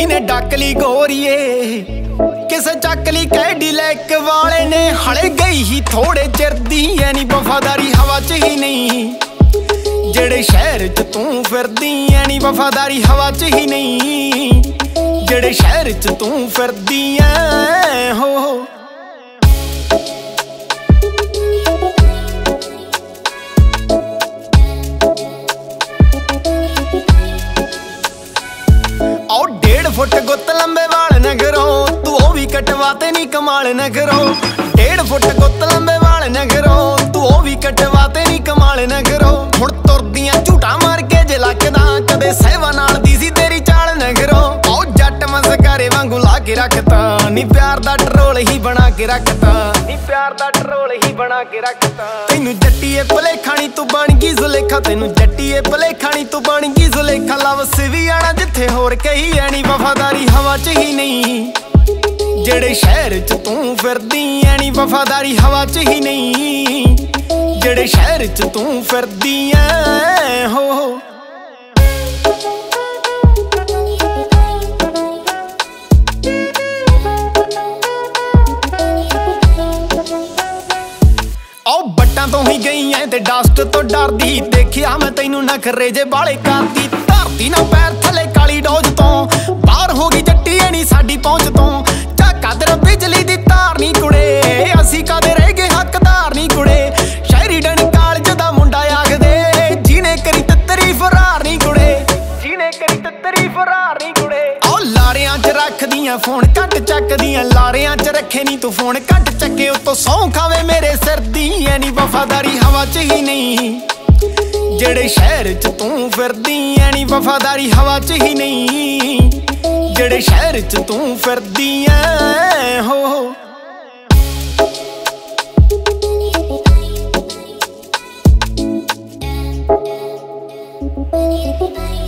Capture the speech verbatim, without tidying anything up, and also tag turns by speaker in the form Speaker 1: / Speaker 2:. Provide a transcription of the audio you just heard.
Speaker 1: किने डकली गोरीए किसे चकली कैडिलैक वाले ने हले गई ही थोड़े चिर दी ऐनी वफादारी हवा च ही नहीं जेड़े शहर च तू फिरदी ऐनी वफादारी हवा च ही नहीं जेड़े शहर च तू फिरदी ऐ हो फुट गुत लंबे वाल न करो तू ओ भी कटवाते नहीं कमाल न करो डेढ़ फुट गुत लंबे वाल न करो तू ओ भी कटवाते नहीं कमाल न करो हुण तुरदियां झूठा मार के जे लकदा कदे सहवा नाल दी सी तेरी चाल न करो ओ जट मस्कारे वांगू ला के रखता नी प्यार दा टरोल ही बना के रखता नी प्यार दा टरोल ही बना के रखता तैनू जट्टीए भलेखा नी तू बन गई जुलेखा तैनू जट्टीए भलेखा नी तू बन गई जुलेखा लव सिवी आना जिथे होर कही ऐनी वफादारी हवा च ही नहीं जेड़े शहर च तू फिरदी ऐनी वफादारी हवा च ही नहीं जेड़े शहर च तू फिरदी ऐ हो बट्टां तो ही गई है ते डस्ट तो डरदी देखिया मैं तैनू नखरे जे बाले करदी धरती ना पैर थले काली डोज तो बाहर हो गई जट्टी ऐनी साडी पहुंच तो झाका तेरा बिजली दी तार नी कुड़े असी कदे रह गए हकदार नी कुड़े शहरी डन कालज दा मुंडा आखदे जीने करी ततरी फरार नी कुड़े जीने करी ततरी फरार नी कुड़े ओ लारियां च रखदियां फोन घट चकदियां लारियां च रखे नी तू फोन घट चके उतो सौ खावे मेरे सिर दी ऐनी वफादारी हवा च ही नहीं जेड़े शहर च तू फिरदी ऐनी वफादारी हवा च ही नहीं जेड़े शहर च तू फिरदी ऐ हो